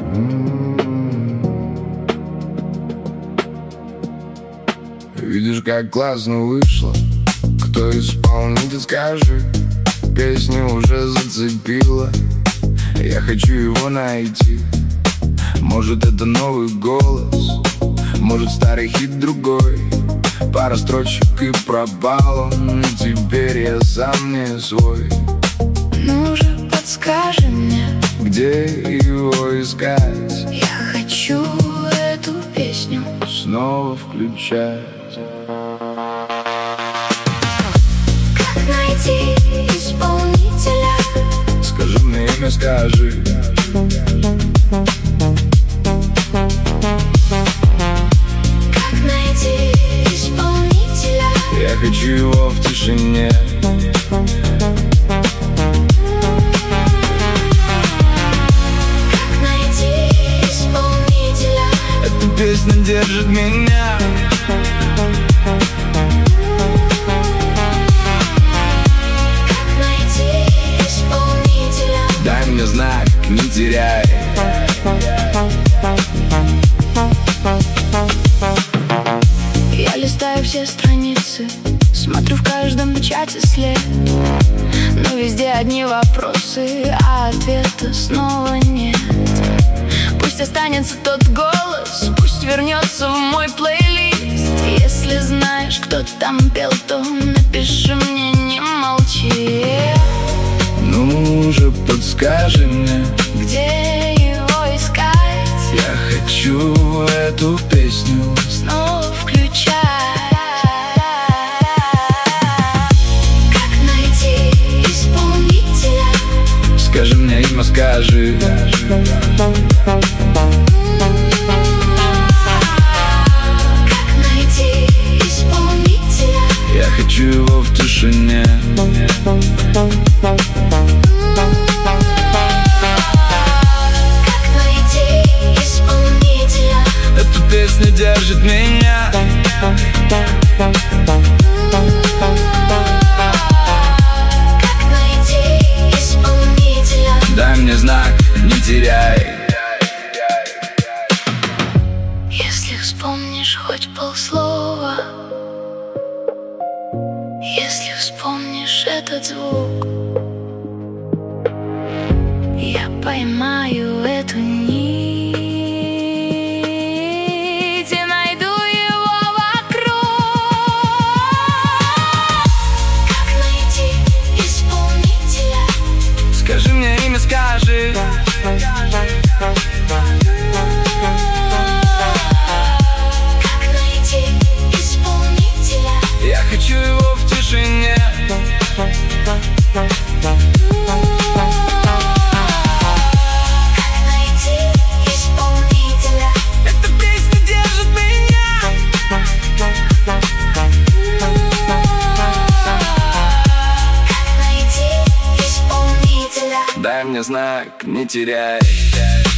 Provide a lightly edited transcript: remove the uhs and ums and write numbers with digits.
Видишь, как классно вышло. Кто исполнитель, скажи. Песня уже зацепила. Я хочу его найти. Может, это новый голос, может, старый хит другой. Пара строчек и пропал он, и теперь я сам не свой. Ну же, подскажи мне, где его искать? я хочу эту песню Снова включать. Как найти исполнителя? Скажи мне имя, скажи. Как найти исполнителя? Я хочу его в тишине. Как найти исполнителя? Эта песня держит меня. Как найти исполнителя? Дай мне знак, не теряй. Я листаю все страницы, смотрю в каждом чате след, но везде одни вопросы, а ответа снова нет. Пусть останется тот голос, пусть вернется в мой плейлист. Если знаешь, кто там пел, то напиши мне, не молчи. Ну же, подскажи мне, Где его искать? я хочу эту песню Снова включай. Как найти исполнителя? Скажи мне имя, скажи. Как найти исполнителя? Я хочу его в тишине. Как найти исполнителя? Эта песня держит меня. Как найти исполнителя? Дай мне знак, не теряй. Если вспомнишь хоть полслова, если вспомнишь этот звук, я поймаю эту нить и найду его вокруг. Как найти исполнителя? Скажи мне имя, скажи. Как найти исполнителя? Я хочу его в тишине. Как найти исполнителя? Эта песня держит меня. Как найти исполнителя? Дай мне знак, не теряй.